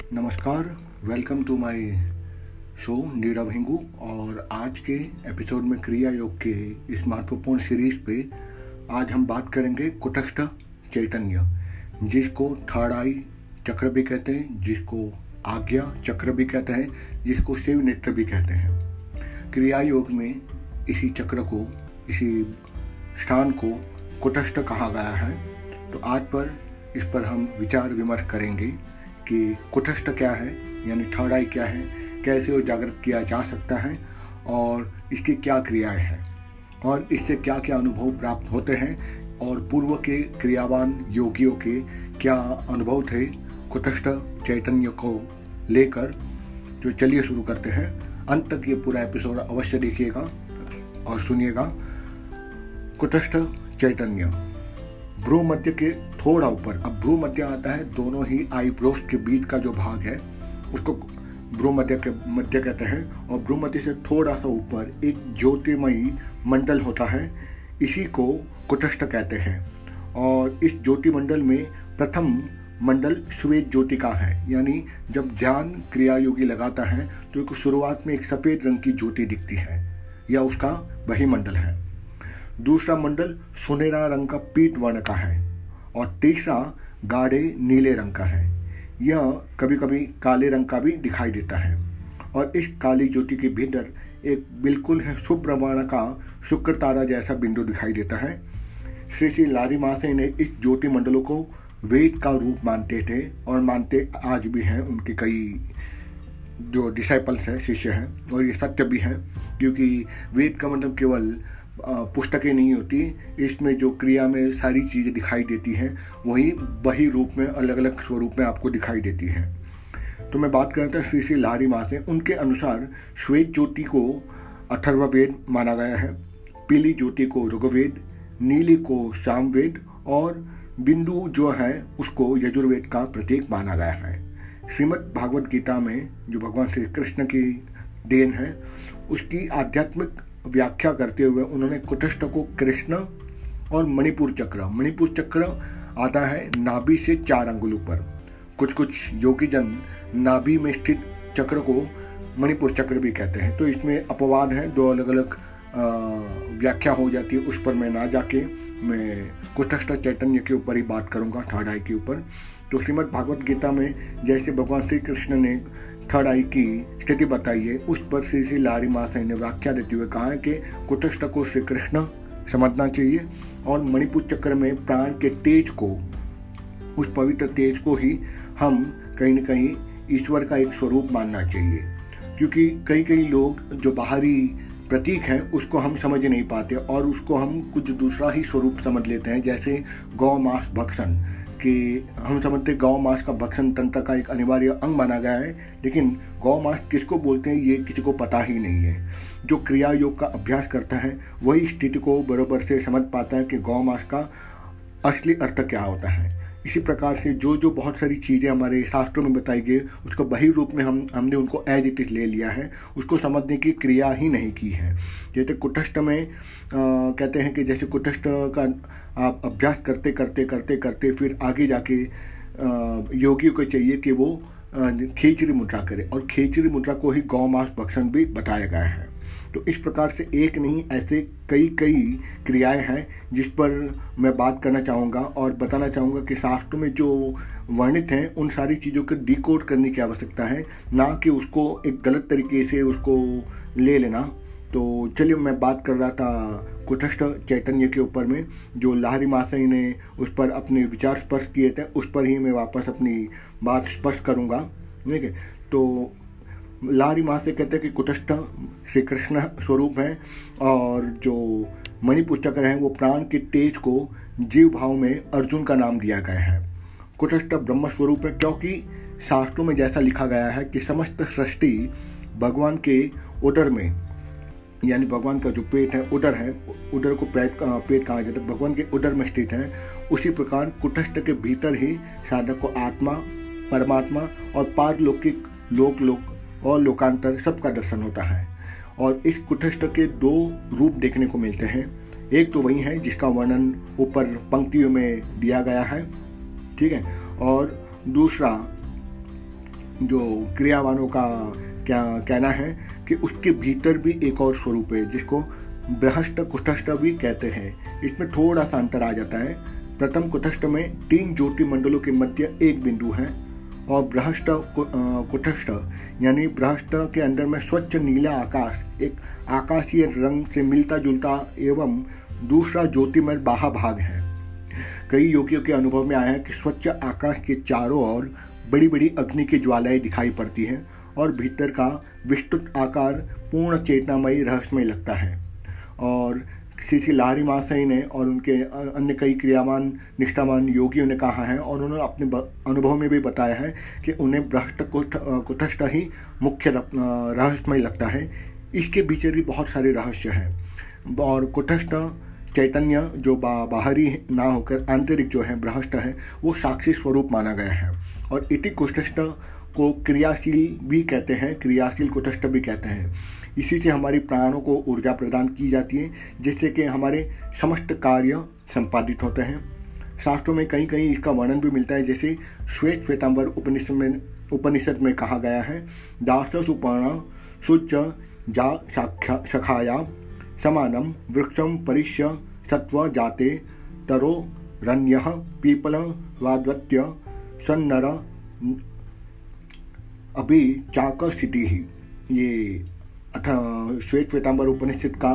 नमस्कार, welcome to my show Nirav Hingu. और आज के एपिसोड में क्रिया योग के इस महत्वपूर्ण सीरीज पे आज हम बात करेंगे कुटस्थ चैतन्य, जिसको थर्ड आई चक्र भी कहते हैं, जिसको आज्ञा चक्र भी कहते हैं, जिसको शिव नेत्र भी कहते हैं। क्रिया योग में इसी चक्र को, इसी स्थान को कुटस्थ कहा गया है। तो आज इस पर हम विचार विमर्श करेंगे कि कुटस्थ क्या है, यानी थर्ड आई क्या है, कैसे वो जागृत किया जा सकता है और इसकी क्या क्रियाएं हैं और इससे क्या क्या अनुभव प्राप्त होते हैं और पूर्व के क्रियावान योगियों के क्या अनुभव थे कुटस्थ चैतन्य को लेकर। तो चलिए शुरू करते हैं। अंत तक ये पूरा एपिसोड अवश्य देखिएगा और सुनिएगा। कुटस्थ चैतन्य भ्रू मध्य के थोड़ा ऊपर, अब भ्रू मध्य आता है दोनों ही आईब्रोज के बीच का जो भाग है उसको भ्रू मध्य कहते हैं। और भ्रू मध्य से थोड़ा सा ऊपर एक ज्योतिर्मयी मंडल होता है, इसी को कुटस्थ कहते हैं। और इस ज्योति मंडल में प्रथम मंडल श्वेत ज्योति का है, यानी जब ध्यान क्रिया योगी लगाता है तो एक शुरुआत में एक सफ़ेद रंग की ज्योति दिखती है, यह उसका वही मंडल है। दूसरा मंडल सुनहरा रंग का पीत वर्ण का है और तीसरा गाढ़े नीले रंग का है। यह कभी कभी काले रंग का भी दिखाई देता है। और इस काली ज्योति के भीतर एक बिल्कुल है शुभ्र वर्ण का शुक्र तारा जैसा बिंदु दिखाई देता है। श्री श्री लारी महाशय ने इस ज्योति मंडलों को वेद का रूप मानते थे और मानते आज भी हैं। उनके कई जो डिसाइपल्स हैं, शिष्य हैं, और ये सत्य भी है, क्योंकि वेद का मतलब केवल पुस्तकें नहीं होती, इसमें जो क्रिया में सारी चीज़ें दिखाई देती हैं वही रूप में अलग अलग स्वरूप में आपको दिखाई देती हैं। तो मैं बात करता श्री श्री लाहरी महाशय, उनके अनुसार श्वेत ज्योति को अथर्ववेद माना गया है, पीली ज्योति को ऋग्वेद, नीली को सामवेद और बिंदु जो है उसको यजुर्वेद का प्रतीक माना गया है। श्रीमद् भागवत गीता में जो भगवान श्री कृष्ण की देन है उसकी आध्यात्मिक व्याख्या करते हुए उन्होंने कुटस्थ को कृष्ण और मणिपुर चक्र आता है नाभि से 4 अंगुलों पर। कुछ योगी जन नाभि में स्थित चक्र को मणिपुर चक्र भी कहते हैं। तो इसमें अपवाद है, 2 अलग अलग व्याख्या हो जाती है, उस पर मैं ना जाके मैं कुटस्थ चैतन्य के ऊपर ही बात करूंगा, थर्ड आई के ऊपर। तो श्रीमद् भागवत गीता में जैसे भगवान श्री कृष्ण ने थर्ड आई की स्थिति बताई है, उस पर श्री श्री लाहरी महाशय ने व्याख्या देते हुए कहा है कि कुटस्थ को श्री कृष्ण समझना चाहिए और मणिपुर चक्र में प्राण के तेज को, उस पवित्र तेज को ही हम कहीं न कहीं ईश्वर का एक स्वरूप मानना चाहिए। क्योंकि कई लोग जो बाहरी प्रतीक है उसको हम समझ नहीं पाते और उसको हम कुछ दूसरा ही स्वरूप समझ लेते हैं। जैसे गौ मांस भक्षण, कि हम समझते गौ मांस का भक्षण तंत्र का एक अनिवार्य अंग माना गया है, लेकिन गौ मांस किसको बोलते हैं ये किसी को पता ही नहीं है। जो क्रिया योग का अभ्यास करता है वही स्थिति को बराबर से समझ पाता है कि गौ मांस का असली अर्थ क्या होता है। इसी प्रकार से जो बहुत सारी चीज़ें हमारे शास्त्रों में बताई गई उसको वही रूप में हमने उनको एज इट इज ले लिया है, उसको समझने की क्रिया ही नहीं की है। जैसे कुटस्थ में कहते हैं कि जैसे कुटस्थ का आप अभ्यास करते फिर आगे जाके योगियों को चाहिए कि वो खेचरी मुद्रा करे, और खेचरी मुद्रा को ही गौ मांस भक्षण भी बताया गया है। तो इस प्रकार से एक नहीं, ऐसे कई क्रियाएं हैं जिस पर मैं बात करना चाहूँगा और बताना चाहूँगा कि शास्त्रों में जो वर्णित हैं उन सारी चीज़ों को डिकोड करने की आवश्यकता है, ना कि उसको एक गलत तरीके से उसको ले लेना। तो चलिए, मैं बात कर रहा था कुटस्थ चैतन्य के ऊपर में, जो लाहरी महाशय ने उस पर अपने विचार स्पर्श किए थे, उस पर ही मैं वापस अपनी बात स्पर्श करूँगा। ठीक है, तो लाहरी महाशय कहते हैं कि कुटस्थ श्री कृष्ण स्वरूप है और जो मणिपुर चक्र है वो प्राण के तेज को जीव भाव में अर्जुन का नाम दिया गया है। कुटस्थ ब्रह्म स्वरूप है, क्योंकि शास्त्रों में जैसा लिखा गया है कि समस्त सृष्टि भगवान के उदर में, यानी भगवान का जो पेट है, उदर है, उदर को पेट कहा जाता है, भगवान के उदर में स्थित है। उसी प्रकार कुटस्थ के भीतर ही साधक को आत्मा, परमात्मा और पारलौकिक लोक और लोकांतर सबका दर्शन होता है। और इस कुटस्थ के 2 रूप देखने को मिलते हैं। एक तो वही है जिसका वर्णन ऊपर पंक्तियों में दिया गया है, ठीक है, और दूसरा जो क्रियावानों का क्या कहना है कि उसके भीतर भी एक और स्वरूप है जिसको बृहस्थ कुटस्थ भी कहते हैं। इसमें थोड़ा सा अंतर आ जाता है। प्रथम कुटस्थ में 3 ज्योति मंडलों के मध्य एक बिंदु है और बृहस्थ कुटस्थ यानी बृहस्थ के अंदर में स्वच्छ नीला आकाश, एक आकाशीय रंग से मिलता जुलता एवं दूसरा ज्योतिमय बाह्य भाग है। कई योगियों के अनुभव में आया है कि स्वच्छ आकाश के चारों ओर बड़ी बड़ी अग्नि की ज्वालाएं दिखाई पड़ती हैं और भीतर का विस्तृत आकार पूर्ण चेतनामयी रहस्यमय लगता है। और श्री लाहिरी महाशय ने और उनके अन्य कई क्रियावान निष्ठावान योगियों ने कहा है और उन्होंने अपने अनुभव में भी बताया है कि उन्हें बृहस्थ कुटस्थ ही मुख्य रहस्यमय लगता है। इसके भीतर भी बहुत सारे रहस्य हैं और कुटस्थ चैतन्य जो बाहरी ना होकर आंतरिक जो है बृहस्थ है वो साक्षी स्वरूप माना गया है। और इति कुटस्थ को क्रियाशील भी कहते हैं, क्रियाशील कुटस्थ भी कहते हैं। इसी से हमारी प्राणों को ऊर्जा प्रदान की जाती है जिससे कि हमारे समस्त कार्य संपादित होते हैं। शास्त्रों में कहीं कहीं इसका वर्णन भी मिलता है, जैसे श्वेतांबर उपनिषद में कहा गया है, दास सुपर्ण शुच जा शाखाया समानम वृक्षम परिश्य सत्व जाते तरो रण्यः पीपल वाद्वत्य सन्नर अभी चाक स्थिति ही। ये श्वेतांबर उपनिषद का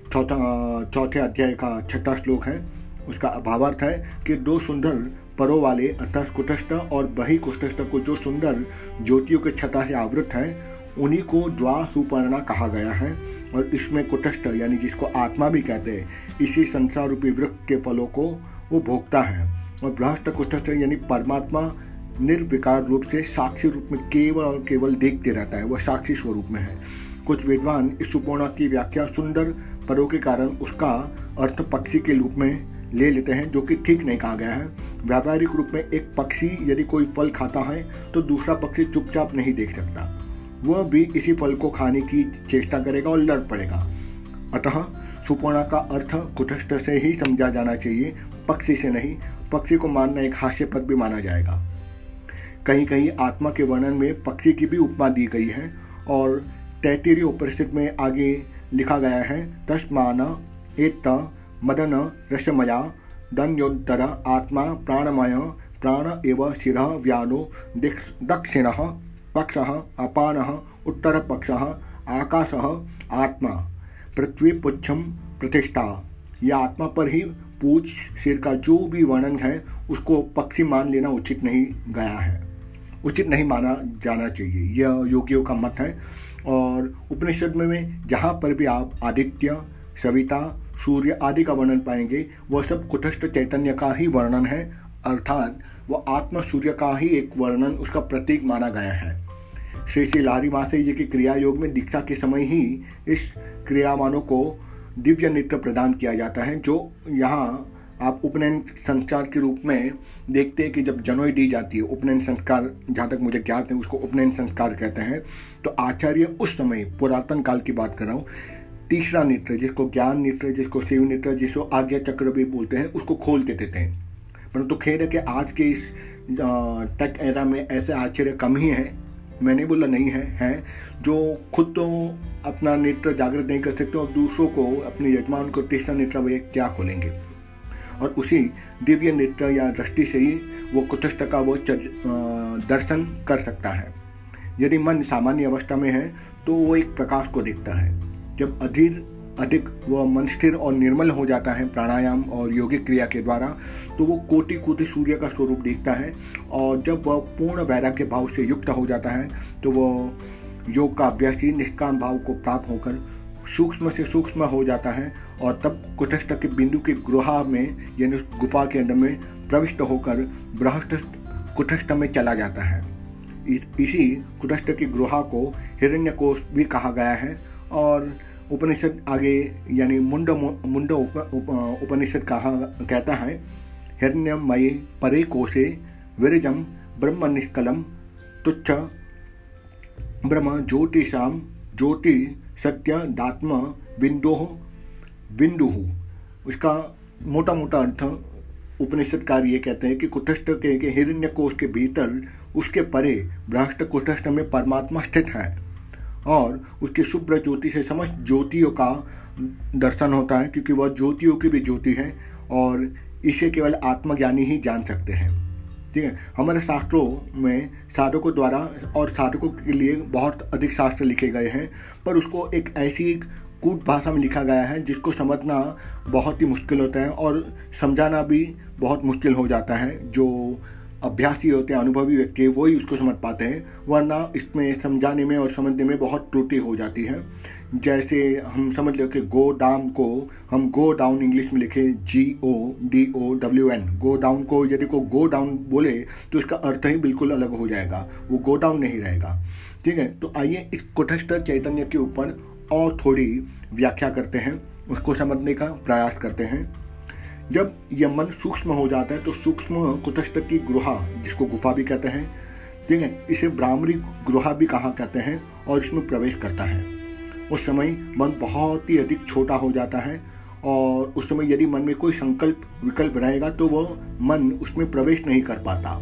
चौथे अध्याय का 6वां श्लोक है। उसका भावार्थ है कि 2 सुंदर परों वाले अर्थात कुटस्थ और बही कुटस्थ को जो सुंदर ज्योतियों के छटा से आवृत है उन्हीं को द्वा सुपर्णा कहा गया है। और इसमें कुटस्थ यानी जिसको आत्मा भी कहते हैं, इसी संसार रूपी वृक्ष के फलों को वो भोगता है। और बृहस्थ कुटस्थ यानी परमात्मा निर्विकार रूप से साक्षी रूप में केवल और केवल देखते रहता है, वह साक्षी स्वरूप में है। कुछ विद्वान इस सुपर्णा की व्याख्या सुंदर परों के कारण उसका अर्थ पक्षी के रूप में ले लेते हैं, जो कि ठीक नहीं कहा गया है। व्यावहारिक रूप में एक पक्षी यदि कोई फल खाता है तो दूसरा पक्षी चुपचाप नहीं देख सकता, वह भी इसी फल को खाने की चेष्टा करेगा और लड़ पड़ेगा। अतः सुपर्णा का अर्थ कुटस्थ से ही समझा जाना चाहिए, पक्षी से नहीं। पक्षी को मानना एक हास्यपद भी माना जाएगा। कहीं कहीं आत्मा के वर्णन में पक्षी की भी उपमा दी गई है और तैत्तिरीय उपनिषद में आगे लिखा गया है, तस्मान एत मदन रसमया दन्योत्तर आत्मा प्राणमय प्राण एव शिरः व्यानो दक्षिणः पक्षः अपानः उत्तर पक्षः आकाशः आत्मा पृथ्वी पुच्छम प्रतिष्ठा। यह आत्मा पर ही पूछ सिर का जो भी वर्णन है उसको पक्षी मान लेना उचित नहीं गया है, उचित नहीं माना जाना चाहिए, यह योगियों का मत है। और उपनिषद में जहाँ पर भी आप आदित्य, सविता, सूर्य आदि का वर्णन पाएंगे वह सब कुटस्थ चैतन्य का ही वर्णन है, अर्थात वह आत्मा सूर्य का ही एक वर्णन, उसका प्रतीक माना गया है। श्री लाहिरी महाशय जी की क्रिया योग में दीक्षा के समय ही इस क्रियावानों को दिव्य नृत्य प्रदान किया जाता है, जो यहाँ आप उपनयन संस्कार के रूप में देखते हैं कि जब जनेऊ दी जाती है, उपनयन संस्कार जहाँ तक मुझे ज्ञात है उसको उपनयन संस्कार कहते हैं, तो आचार्य उस समय पुरातन काल की बात कर रहा हूँ, तीसरा नेत्र जिसको ज्ञान नेत्र, जिसको शिव नेत्र, जिसको आज्ञा चक्र भी बोलते हैं, उसको खोलते देते हैं। परंतु खेद है कि आज के इस टेक एरा में ऐसे आचार्य कम ही हैं, मैं नहीं बोला नहीं है, जो खुद तो अपना नेत्र जागृत नहीं कर सकते और दूसरों को, अपने यजमान को तीसरा नेत्र वे क्या खोलेंगे। और उसी दिव्य नेत्र या दृष्टि से ही वो कुटस्थ का वो दर्शन कर सकता है। यदि मन सामान्य अवस्था में है तो वो एक प्रकाश को देखता है। जब अधिक वह मन स्थिर और निर्मल हो जाता है प्राणायाम और योगिक क्रिया के द्वारा, तो वो कोटि कोटि सूर्य का स्वरूप देखता है। और जब वह पूर्ण वैराग्य भाव से युक्त हो जाता है तो वह योग का अभ्यासी निष्काम भाव को प्राप्त होकर सूक्ष्म से सूक्ष्म हो जाता है और तब कुटस्थ के बिंदु के गुहा में यानी गुफा के अंदर में प्रविष्ट होकर बृहस्थ कुटस्थ में चला जाता है। इसी कुटस्थ की गुहा को हिरण्यकोश भी कहा गया है। और उपनिषद आगे यानी मुंड उपनिषद कहता है, हिरण्यमये परे कोशे विरजम ब्रह्म निष्कलम तुच्छ ब्रह्म ज्योतिषाम ज्योति सत्य दात्म बिंदु। उसका मोटा मोटा अर्थ उपनिषदकार ये कहते हैं कि कुटस्थ के हिरण्यकोश के भीतर उसके परे बृहस्पति कुटस्थ में परमात्मा स्थित है और उसकी शुभ्र ज्योति से समस्त ज्योतियों का दर्शन होता है, क्योंकि वह ज्योतियों की भी ज्योति है और इसे केवल आत्मज्ञानी ही जान सकते हैं। ठीक है, हमारे शास्त्रों में साधकों द्वारा और साधकों के लिए बहुत अधिक शास्त्र लिखे गए हैं, पर उसको एक ऐसी कूट भाषा में लिखा गया है जिसको समझना बहुत ही मुश्किल होता है और समझाना भी बहुत मुश्किल हो जाता है। जो अभ्यासी होते हैं, अनुभवी व्यक्ति, वो ही उसको समझ पाते हैं, वरना इसमें समझाने में और समझने में बहुत त्रुटि हो जाती है। जैसे हम समझ लो कि गो डाउन को हम गो डाउन इंग्लिश में लिखे GODOWN, गो डाउन को यदि को गो डाउन बोले तो इसका अर्थ ही बिल्कुल अलग हो जाएगा, वो गो डाउन नहीं रहेगा। ठीक है, तो आइए इस कुटस्थ चैतन्य के ऊपर और थोड़ी व्याख्या करते हैं, उसको समझने का प्रयास करते हैं। जब यह मन सूक्ष्म हो जाता है तो सूक्ष्म कुटस्थ की गुहा, जिसको गुफा भी कहते हैं, ठीक है, इसे ब्राह्मणी गुहा भी कहा कहते हैं, और इसमें प्रवेश करता है। उस समय मन बहुत ही अधिक छोटा हो जाता है और उस समय यदि मन में कोई संकल्प विकल्प रहेगा तो वह मन उसमें प्रवेश नहीं कर पाता।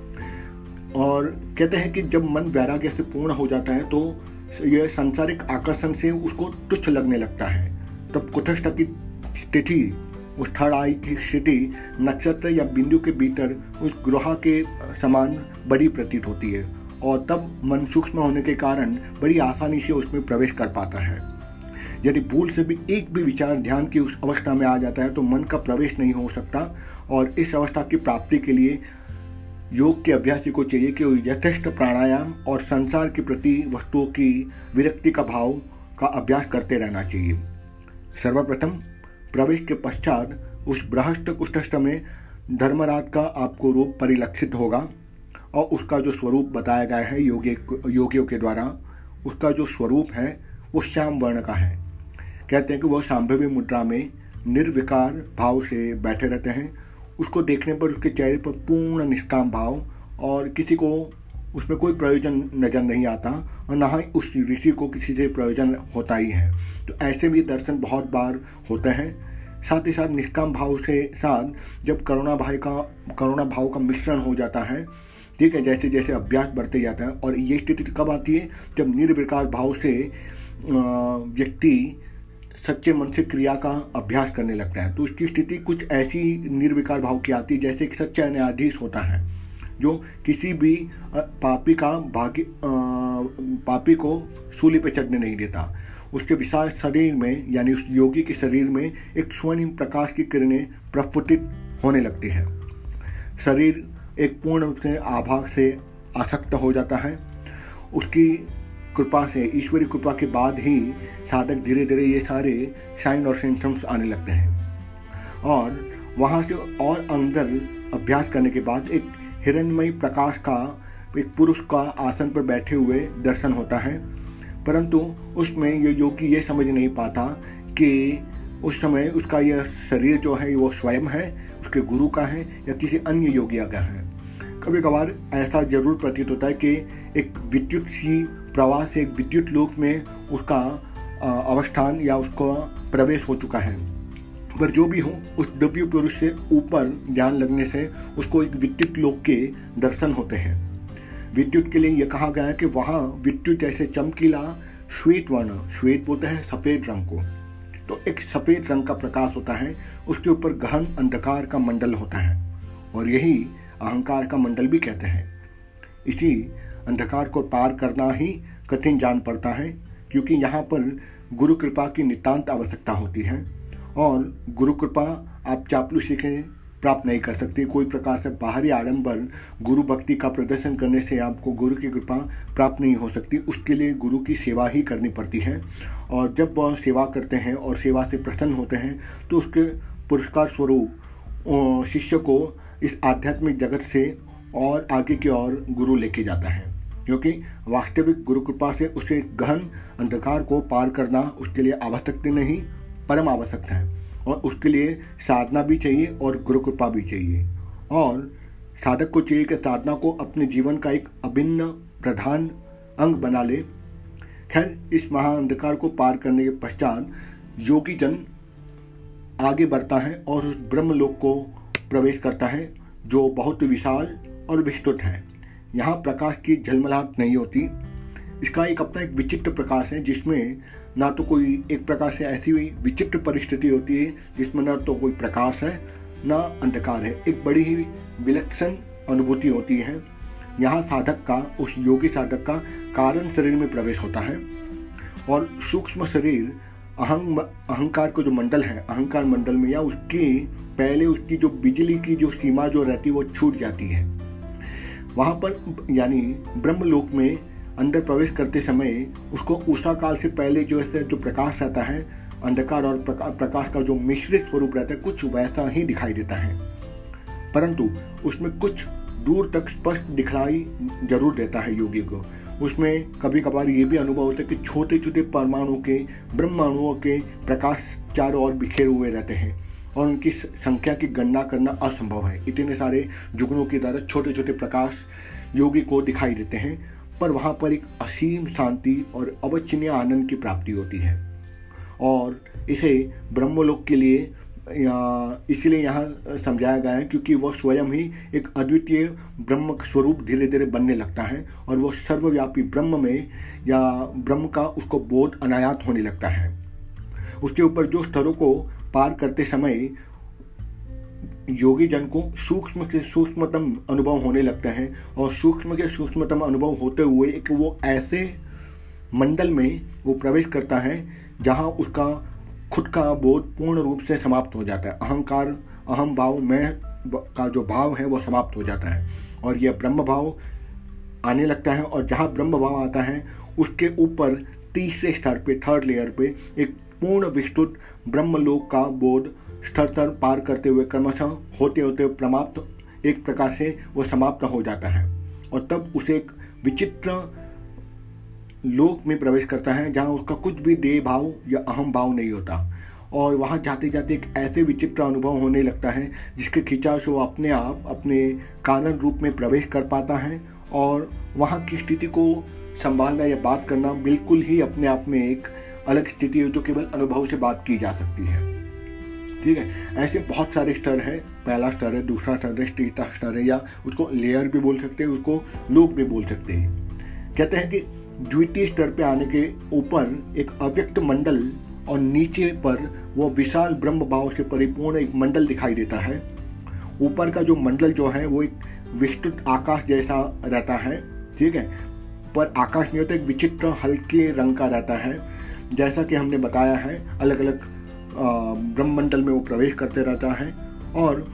और कहते हैं कि जब मन वैराग्य से पूर्ण हो जाता है तो यह सांसारिक आकर्षण से उसको तुच्छ लगने लगता है। तब कुटस्थ की स्थिति, उस थर्ड आई की स्थिति नक्षत्र या बिंदु के भीतर उस गुहा के समान बड़ी प्रतीत होती है और तब मन सूक्ष्म होने के कारण बड़ी आसानी से उसमें प्रवेश कर पाता है। यदि भूल से भी एक भी विचार ध्यान की उस अवस्था में आ जाता है तो मन का प्रवेश नहीं हो सकता। और इस अवस्था की प्राप्ति के लिए योग के अभ्यासी को चाहिए कि वो यथेष्ट प्राणायाम और संसार के प्रति वस्तुओं की विरक्ति का भाव का अभ्यास करते रहना चाहिए। सर्वप्रथम प्रवेश के पश्चात उस बृहस्पति कुटस्थ में धर्मराज का आपको रूप परिलक्षित होगा और उसका जो स्वरूप बताया गया है योगियों के द्वारा, उसका जो स्वरूप है वो श्याम वर्ण का है। कहते हैं कि वह सांभवी मुद्रा में निर्विकार भाव से बैठे रहते हैं। उसको देखने पर उसके चेहरे पर पूर्ण निष्काम भाव और किसी को उसमें कोई प्रयोजन नज़र नहीं आता और ना ही उस ऋषि को किसी से प्रयोजन होता ही है। तो ऐसे भी दर्शन बहुत बार होते हैं। साथ ही साथ निष्काम भाव से साथ जब करुणा भाव का मिश्रण हो जाता है, ठीक है, जैसे जैसे अभ्यास बढ़ते जाता है। और ये स्थिति कब आती है? जब निर्विकार भाव से व्यक्ति सच्चे मन से क्रिया का अभ्यास करने लगता है। तो उसकी स्थिति कुछ ऐसी निर्विकार भाव की आती है जैसे एक सच्चा न्यायाधीश होता है जो किसी भी पापी को सूली पे चढ़ने नहीं देता। उसके विशाल शरीर में यानी उस योगी के शरीर में एक स्वर्णिम प्रकाश की किरणें प्रस्फुटित होने लगती है। शरीर एक पूर्ण रूप से आभा से आसक्त हो जाता है। उसकी कृपा से, ईश्वरी कृपा के बाद ही साधक धीरे धीरे ये सारे साइन और सिम्टम्स आने लगते हैं। और वहाँ से और अंदर अभ्यास करने के बाद एक हिरण्यमयी प्रकाश का एक पुरुष का आसन पर बैठे हुए दर्शन होता है। परंतु उसमें ये योगी ये समझ नहीं पाता कि उस समय उसका यह शरीर जो है वो स्वयं है, उसके गुरु का है या किसी अन्य योगी का है। कभी कभार ऐसा जरूर प्रतीत होता है कि एक विद्युत सी प्रवाह से एक विद्युत लोक में उसका अवस्थान या उसका प्रवेश हो चुका है। पर जो भी हो, उस दिव्य पुरुष से ऊपर ध्यान लगने से उसको एक विद्युत लोक के दर्शन होते हैं। विद्युत के लिए यह कहा गया है कि वहाँ विद्युत जैसे चमकीला श्वेत वर्ण, श्वेत बोलते हैं सफ़ेद रंग को, तो एक सफ़ेद रंग का प्रकाश होता है। उसके ऊपर गहन अंधकार का मंडल होता है और यही अहंकार का मंडल भी कहते हैं। इसी अंधकार को पार करना ही कठिन जान पड़ता है, क्योंकि यहाँ पर गुरु कृपा की नितांत आवश्यकता होती है। और गुरु कृपा आप चापलूसी के प्राप्त नहीं कर सकते। कोई प्रकार से बाहरी आडंबर गुरु भक्ति का प्रदर्शन करने से आपको गुरु की कृपा प्राप्त नहीं हो सकती। उसके लिए गुरु की सेवा ही करनी पड़ती है। और जब वह सेवा करते हैं और सेवा से प्रसन्न होते हैं तो उसके पुरस्कार स्वरूप शिष्य को इस आध्यात्मिक जगत से और आगे की ओर गुरु लेके जाता है, क्योंकि वास्तविक गुरु कृपा से उसे गहन अंधकार को पार करना उसके लिए आवश्यकता नहीं, परम आवश्यकता है। और उसके लिए साधना भी चाहिए और गुरु कृपा भी चाहिए। और साधक को चाहिए कि साधना को अपने जीवन का एक अभिन्न प्रधान अंग बना ले। खैर, इस महाअंधकार को पार करने के पश्चात योगी जन आगे बढ़ता है और उस ब्रह्मलोक को प्रवेश करता है जो बहुत विशाल और विस्तृत है। यहाँ प्रकाश की झलमलाहट नहीं होती। इसका एक अपना एक विचित्र प्रकाश है जिसमें ना तो कोई एक प्रकार से ऐसी विचित्र परिस्थिति होती है जिसमें ना तो कोई प्रकाश है ना अंधकार है। एक बड़ी ही विलक्षण अनुभूति होती है। यहाँ साधक का, उस योगी साधक का कारण शरीर में प्रवेश होता है और सूक्ष्म शरीर अहंकार का जो मंडल है, अहंकार मंडल में या उसकी पहले उसकी जो बिजली की जो सीमा जो रहती है वो छूट जाती है। वहाँ पर यानी ब्रह्मलोक में अंदर प्रवेश करते समय उसको उषा काल से पहले जो ऐसे जो प्रकाश रहता है, अंधकार और प्रकाश का जो मिश्रित स्वरूप रहता है, कुछ वैसा ही दिखाई देता है, परंतु उसमें कुछ दूर तक स्पष्ट दिखलाई जरूर देता है योगी को। उसमें कभी कभार ये भी अनुभव होता है कि छोटे छोटे परमाणु के, ब्रह्माणुओं के प्रकाश चारों ओर बिखेरे हुए रहते हैं और उनकी संख्या की गणना करना असंभव है। इतने सारे जुगनों की तरह छोटे छोटे प्रकाश योगी को दिखाई देते हैं, पर वहाँ पर एक असीम शांति और अविच्छिन्न आनंद की प्राप्ति होती है। और इसे ब्रह्मलोक के लिए इसलिए यहाँ समझाया गया है क्योंकि वह स्वयं ही एक अद्वितीय ब्रह्म स्वरूप धीरे धीरे बनने लगता है और वह सर्वव्यापी ब्रह्म में या ब्रह्म का उसको बोध अनायात होने लगता है। उसके ऊपर जो स्तरों को पार करते समय योगी जन को सूक्ष्म से सूक्ष्मतम अनुभव होने लगता है और सूक्ष्म के सूक्ष्मतम अनुभव होते हुए एक वो ऐसे मंडल में वो प्रवेश करता है जहाँ उसका खुद का बोध पूर्ण रूप से समाप्त हो जाता है। अहंकार, अहम भाव, मैं का जो भाव है वो समाप्त हो जाता है और यह ब्रह्म भाव आने लगता है। और जहाँ ब्रह्म भाव आता है उसके ऊपर तीसरे स्तर पे, थर्ड लेयर पे एक पूर्ण विस्तृत ब्रह्मलोक का बोध स्तर पार करते हुए क्रमशः होते होते समाप्त, एक प्रकार से वो समाप्त हो जाता है और तब उसे एक विचित्र लोक में प्रवेश करता है जहाँ उसका कुछ भी देह भाव या अहम भाव नहीं होता और वहाँ जाते जाते एक ऐसे विचित्र अनुभव होने लगता है जिसके खिंचाव से वो अपने आप अपने कारण रूप में प्रवेश कर पाता है और वहाँ की स्थिति को संभालना या बात करना बिल्कुल ही अपने आप में एक अलग स्थिति है जो केवल अनुभव से बात की जा सकती है। ठीक है, ऐसे बहुत सारे स्तर हैं। पहला स्तर है, दूसरा स्तर है, तीसरा स्तर है, या उसको लेयर भी बोल सकते हैं, उसको लोक भी बोल सकते हैं। कहते हैं कि द्वितीय स्तर पे आने के ऊपर एक अव्यक्त मंडल और नीचे पर वो विशाल ब्रह्म भाव से परिपूर्ण एक मंडल दिखाई देता है। ऊपर का जो मंडल जो है वो एक विस्तृत आकाश जैसा रहता है, ठीक है, पर आकाश नहीं होता, एक विचित्र हल्के रंग का रहता है। जैसा कि हमने बताया है, अलग अलग ब्रह्ममंडल में वो प्रवेश करते रहता है और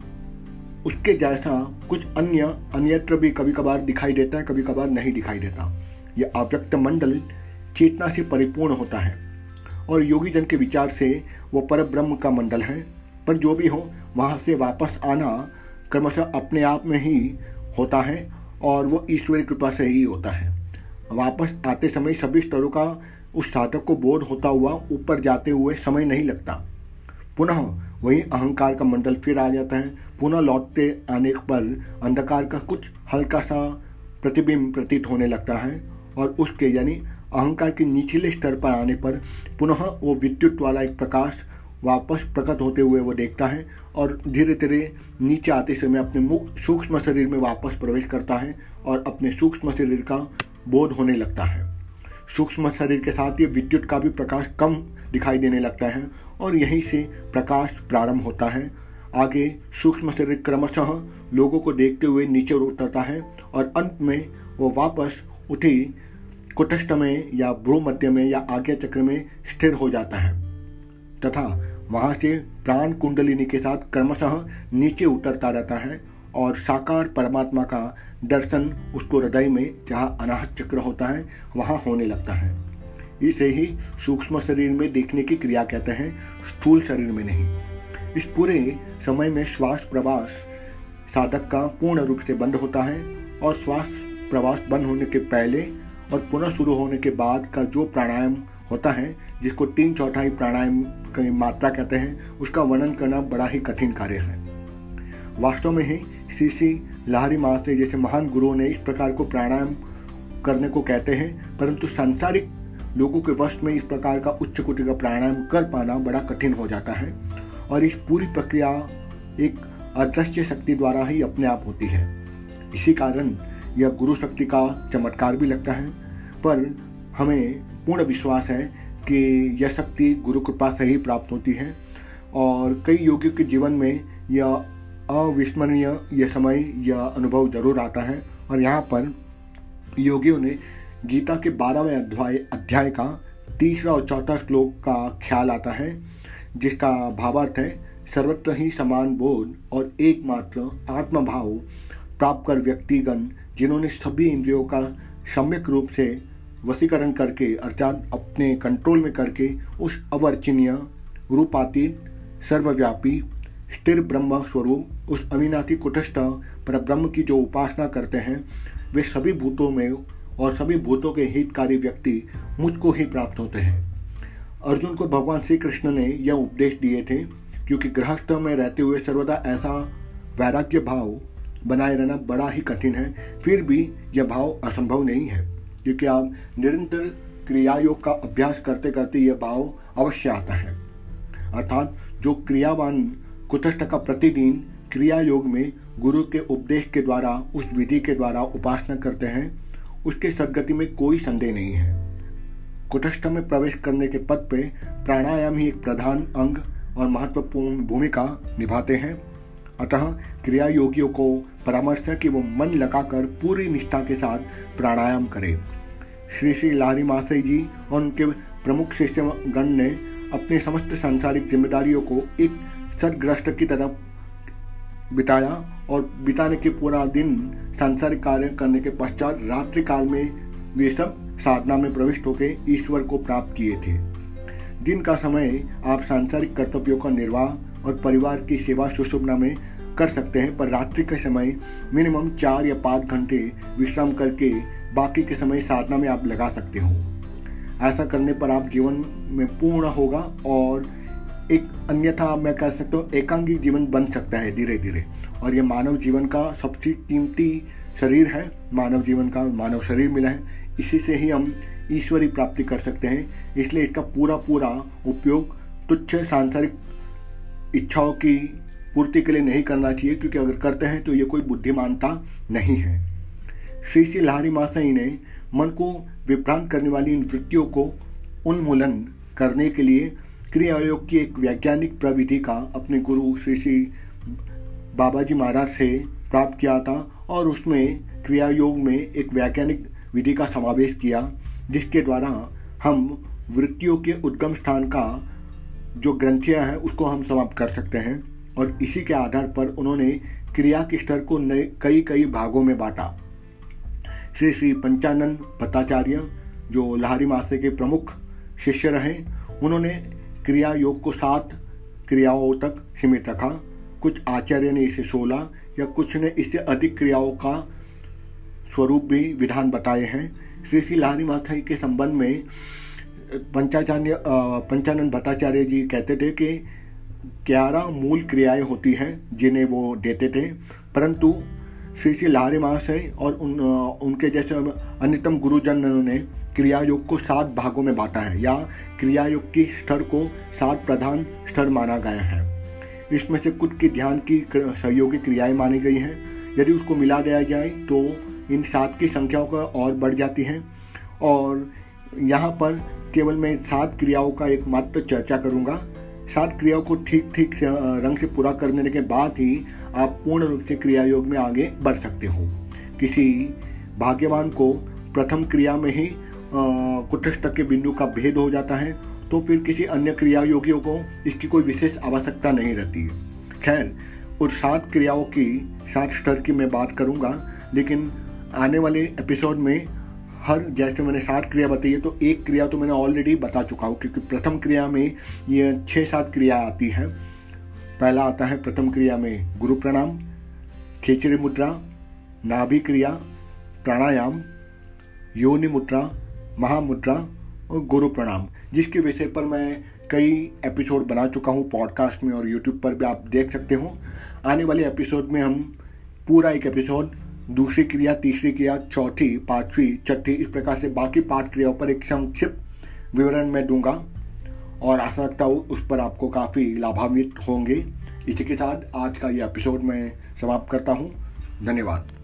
उसके जैसा कुछ अन्यत्र भी कभी कभार दिखाई देता है, कभी कभार नहीं दिखाई देता। यह अव्यक्त मंडल चेतना से परिपूर्ण होता है और योगी जन के विचार से वो पर ब्रह्म का मंडल है। पर जो भी हो, वहाँ से वापस आना क्रमशः अपने आप में ही होता है और वो ईश्वरी कृपा से ही होता है। वापस आते समय सभी स्तरों का उस साधक को बोध होता हुआ ऊपर जाते हुए समय नहीं लगता। पुनः वही अहंकार का मंडल फिर आ जाता है। पुनः लौटते आने पर अंधकार का कुछ हल्का सा प्रतिबिंब प्रतीत होने लगता है और उसके यानी अहंकार के निचले स्तर पर आने पर पुनः वो विद्युत वाला एक प्रकाश वापस प्रकट होते हुए वो देखता है और धीरे धीरे नीचे आते समय अपने सूक्ष्म शरीर में वापस प्रवेश करता है और अपने सूक्ष्म शरीर का बोध होने लगता है। सूक्ष्म शरीर के साथ ये विद्युत का भी प्रकाश कम दिखाई देने लगता है और यहीं से प्रकाश प्रारंभ होता है। आगे सूक्ष्म शरीर क्रमशः लोगों को देखते हुए नीचे उतरता है और अंत में वो वापस उठी कुटस्थ में या भ्रू मध्य में या आज्ञा चक्र में स्थिर हो जाता है तथा वहाँ से प्राण कुंडलिनी के साथ क्रमशः नीचे उतरता रहता है और साकार परमात्मा का दर्शन उसको हृदय में जहाँ अनाहत चक्र होता है वहाँ होने लगता है। इसे ही सूक्ष्म शरीर में देखने की क्रिया कहते हैं, स्थूल शरीर में नहीं। इस पूरे समय में श्वास प्रवास साधक का पूर्ण रूप से बंद होता है और श्वास प्रवास बंद होने के पहले और पुनः शुरू होने के बाद का जो प्राणायाम होता है, जिसको 3/4 प्राणायाम की मात्रा कहते हैं, उसका वर्णन करना बड़ा ही कठिन कार्य है। वास्तव में ही श्री लहरी महाशय जैसे महान गुरुओं ने इस प्रकार को प्राणायाम करने को कहते हैं, परंतु सांसारिक लोगों के वश में इस प्रकार का उच्च कोटि का प्राणायाम कर पाना बड़ा कठिन हो जाता है और इस पूरी प्रक्रिया एक अदृश्य शक्ति द्वारा ही अपने आप होती है। इसी कारण यह गुरु शक्ति का चमत्कार भी लगता है, पर हमें पूर्ण विश्वास है कि यह शक्ति गुरु कृपा से ही प्राप्त होती है। और कई योगियों के जीवन में यह अविस्मरणीय यह समय, यह अनुभव जरूर आता है। और यहाँ पर योगियों ने गीता के 12वें अध्याय का 3 और 4 श्लोक का ख्याल आता है, जिसका भावार्थ है, सर्वत्र ही समान बोध और एकमात्र आत्मभाव प्राप्त कर व्यक्तिगण जिन्होंने सभी इंद्रियों का सम्यक रूप से वशीकरण करके अर्थात अपने कंट्रोल में करके उस अवर्चनीय रूपातीत सर्वव्यापी स्थिर ब्रह्म स्वरूप उस अविनाशी कुटस्थ पर ब्रह्म की जो उपासना करते हैं, वे सभी भूतों में और सभी भूतों के हितकारी व्यक्ति मुझको ही प्राप्त होते हैं। अर्जुन को भगवान श्री कृष्ण ने यह उपदेश दिए थे, क्योंकि गृहस्थ में रहते हुए सर्वदा ऐसा वैराग्य भाव बनाए रहना बड़ा ही कठिन है। फिर भी यह भाव असंभव नहीं है, क्योंकि आप निरंतर क्रिया योग का अभ्यास करते करते यह भाव अवश्य आता है। अर्थात जो क्रियावान कुटस्थ का प्रतिदिन क्रिया योग में गुरु के उपदेश के द्वारा उस विधि के द्वारा उपासना करते हैं, उसके सद्गति में कोई संदेह नहीं है। कुटस्थ में प्रवेश करने के पद पे प्राणायाम ही एक प्रधान अंग और महत्वपूर्ण भूमिका निभाते हैं। अतः क्रिया योगियों को परामर्श है कि वो मन लगाकर पूरी निष्ठा के साथ प्राणायाम करें। श्री श्री लाहरी महाशय जी और उनके प्रमुख शिष्यगण ने अपने समस्त सांसारिक जिम्मेदारियों को एक सदग्रस्त की तरफ बिताया और बिताने के पूरा दिन सांसारिक कार्य करने के पश्चात रात्रि काल में वे सब साधना में प्रविष्ट होकर ईश्वर को प्राप्त किए थे। दिन का समय आप सांसारिक कर्तव्यों का निर्वाह और परिवार की सेवा सुषुम्ना में कर सकते हैं, पर रात्रि के समय मिनिमम 4 या 5 घंटे विश्राम करके बाकी के समय साधना में आप लगा सकते हो। ऐसा करने पर आप जीवन में पूर्ण होगा और एक अन्यथा मैं कह सकता हूँ एकांगिक जीवन बन सकता है धीरे धीरे। और ये मानव जीवन का सबसे कीमती शरीर है, मानव जीवन का मानव शरीर मिला है, इसी से ही हम ईश्वरी प्राप्ति कर सकते हैं। इसलिए इसका पूरा उपयोग तुच्छ सांसारिक इच्छाओं की पूर्ति के लिए नहीं करना चाहिए, क्योंकि अगर करते हैं तो ये कोई बुद्धिमानता नहीं है। श्री श्री लाहरी महाशय ने मन को विभ्रांत करने वाली इन वृत्तियों को उन्मूलन करने के लिए क्रिया योग की एक वैज्ञानिक प्रविधि का अपने गुरु श्री श्री बाबा जी महाराज से प्राप्त किया था, और उसमें क्रिया योग में एक वैज्ञानिक विधि का समावेश किया, जिसके द्वारा हम वृत्तियों के उद्गम स्थान का जो ग्रंथियां हैं उसको हम समाप्त कर सकते हैं। और इसी के आधार पर उन्होंने क्रिया के स्तर को कई भागों में बांटा। श्री श्री पंचानन भट्टाचार्य जो लाहरी महाशय के प्रमुख शिष्य रहे, उन्होंने क्रिया योग को 7 क्रियाओं तक सीमित रखा। कुछ आचार्य ने इसे 16 या कुछ ने इससे अधिक क्रियाओं का स्वरूप भी विधान बताए हैं। श्री श्री लाहरी महाशय के संबंध में पंचानन भट्टाचार्य जी कहते थे कि 11 मूल क्रियाएं होती हैं जिन्हें वो देते थे, परंतु श्री श्री लाहरी महाशय और उनके जैसे अन्यतम गुरुजन ने क्रिया योग को 7 भागों में बांटा है, या क्रिया योग की स्तर को 7 प्रधान स्तर माना गया है। इसमें से कुछ की ध्यान की सहयोगी क्रियाएं मानी गई हैं। यदि उसको मिला दिया जाए तो इन 7 की संख्याओं का और बढ़ जाती है। और यहाँ पर केवल मैं 7 क्रियाओं का एक मात्र चर्चा करूँगा। 7 क्रियाओं को ठीक से रंग से पूरा करने के बाद ही आप पूर्ण रूप से क्रिया योग में आगे बढ़ सकते हो। किसी भाग्यवान को प्रथम क्रिया में ही कुटस्थ के बिंदु का भेद हो जाता है, तो फिर किसी अन्य क्रिया योगियों को इसकी कोई विशेष आवश्यकता नहीं रहती है। खैर, उस 7 क्रियाओं की 7 स्तर की मैं बात करूँगा, लेकिन आने वाले एपिसोड में जैसे मैंने 7 क्रिया बताई है तो एक क्रिया तो मैंने ऑलरेडी बता चुका हूँ, क्योंकि प्रथम क्रिया में ये 6-7 क्रिया आती है। पहला आता है प्रथम क्रिया में गुरु प्रणाम, खेचरी मुद्रा, नाभि क्रिया, प्राणायाम, योनि मुद्रा, महामुद्रा और गुरु प्रणाम, जिसके विषय पर मैं कई एपिसोड बना चुका हूँ पॉडकास्ट में और यूट्यूब पर भी आप देख सकते हो। आने वाले एपिसोड में हम पूरा एक एपिसोड दूसरी क्रिया, तीसरी क्रिया, चौथी, 5वीं, छठी, इस प्रकार से बाकी 5 क्रियाओं पर एक संक्षिप्त विवरण मैं दूंगा और आशा रखता हूँ उस पर आपको काफ़ी लाभान्वित होंगे। इसी के साथ आज का ये एपिसोड मैं समाप्त करता हूँ। धन्यवाद।